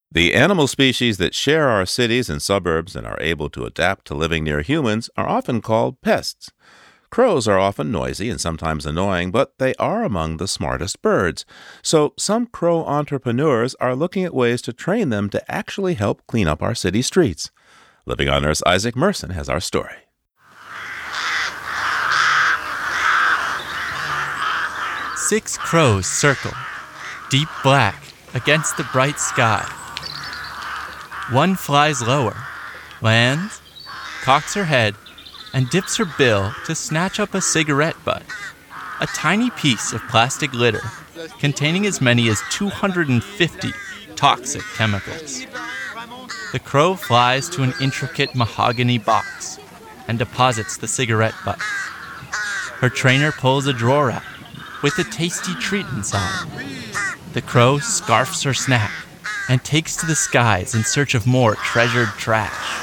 The animal species that share our cities and suburbs and are able to adapt to living near humans are often called pests. Crows are often noisy and sometimes annoying, but they are among the smartest birds. So some crow entrepreneurs are looking at ways to train them to actually help clean up our city streets. Living on Earth's Isaac Merson has our story. Six crows circle, deep black, against the bright sky. One flies lower, lands, cocks her head, and dips her bill to snatch up a cigarette butt, a tiny piece of plastic litter containing as many as 250 toxic chemicals. The crow flies to an intricate mahogany box and deposits the cigarette butt. Her trainer pulls a drawer out with a tasty treat inside. The crow scarfs her snack and takes to the skies in search of more treasured trash.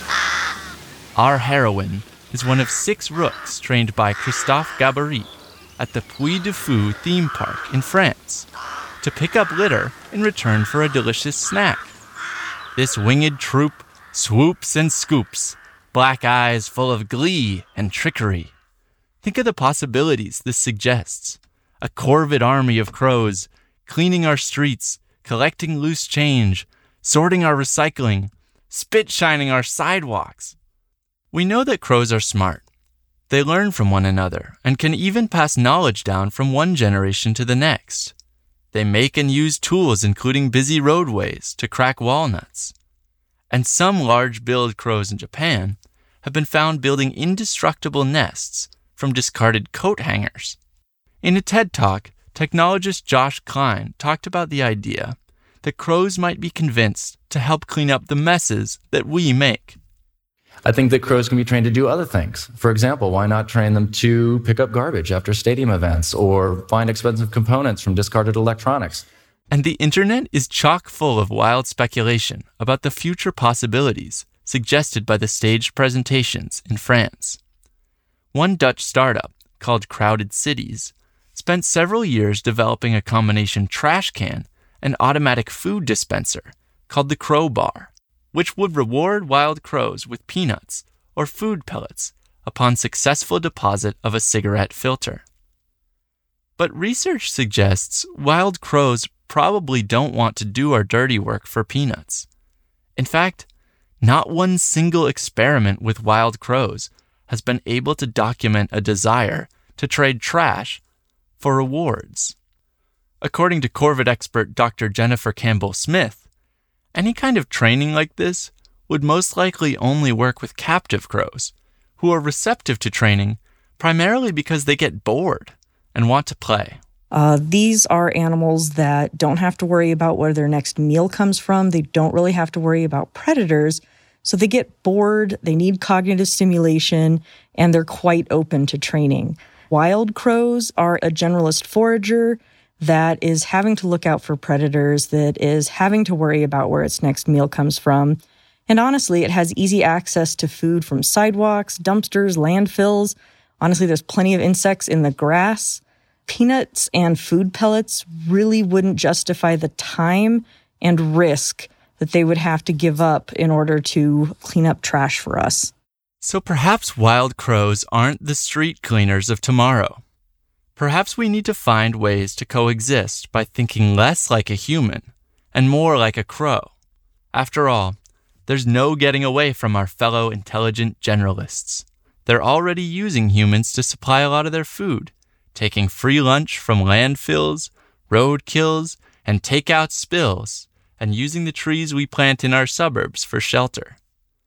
Our heroine is one of 6 rooks trained by Christophe Gaborit at the Puy du Fou theme park in France to pick up litter in return for a delicious snack. This winged troop swoops and scoops, black eyes full of glee and trickery. Think of the possibilities this suggests. A corvid army of crows, cleaning our streets, collecting loose change, sorting our recycling, spit-shining our sidewalks. We know that crows are smart. They learn from one another and can even pass knowledge down from one generation to the next. They make and use tools including busy roadways to crack walnuts. And some large-billed crows in Japan have been found building indestructible nests from discarded coat hangers. In a TED Talk, technologist Josh Klein talked about the idea that crows might be convinced to help clean up the messes that we make. I think that crows can be trained to do other things. For example, why not train them to pick up garbage after stadium events or find expensive components from discarded electronics? And the internet is chock full of wild speculation about the future possibilities suggested by the staged presentations in France. One Dutch startup, called Crowded Cities, spent several years developing a combination trash can and automatic food dispenser called the Crow Bar, which would reward wild crows with peanuts or food pellets upon successful deposit of a cigarette filter. But research suggests wild crows probably don't want to do our dirty work for peanuts. In fact, not one single experiment with wild crows has been able to document a desire to trade trash for rewards. According to corvid expert Dr. Jennifer Campbell-Smith, any kind of training like this would most likely only work with captive crows, who are receptive to training primarily because they get bored and want to play. These are animals that don't have to worry about where their next meal comes from. They don't really have to worry about predators. So they get bored, they need cognitive stimulation, and they're quite open to training. Wild crows are a generalist forager that is having to look out for predators, that is having to worry about where its next meal comes from. And honestly, it has easy access to food from sidewalks, dumpsters, landfills. Honestly, there's plenty of insects in the grass. Peanuts and food pellets really wouldn't justify the time and risk that they would have to give up in order to clean up trash for us. So perhaps wild crows aren't the street cleaners of tomorrow. Perhaps we need to find ways to coexist by thinking less like a human and more like a crow. After all, there's no getting away from our fellow intelligent generalists. They're already using humans to supply a lot of their food, taking free lunch from landfills, roadkills, and takeout spills, and using the trees we plant in our suburbs for shelter.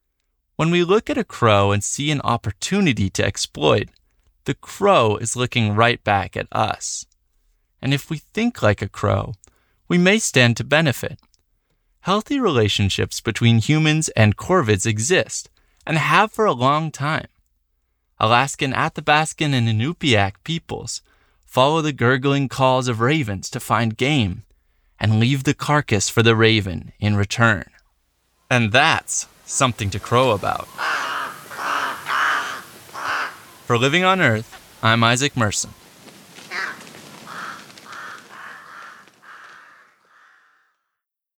When we look at a crow and see an opportunity to exploit, the crow is looking right back at us. And if we think like a crow, we may stand to benefit. Healthy relationships between humans and corvids exist, and have for a long time. Alaskan Athabascan and Inupiaq peoples follow the gurgling calls of ravens to find game, and leave the carcass for the raven in return. And that's something to crow about. For Living on Earth, I'm Isaac Merson.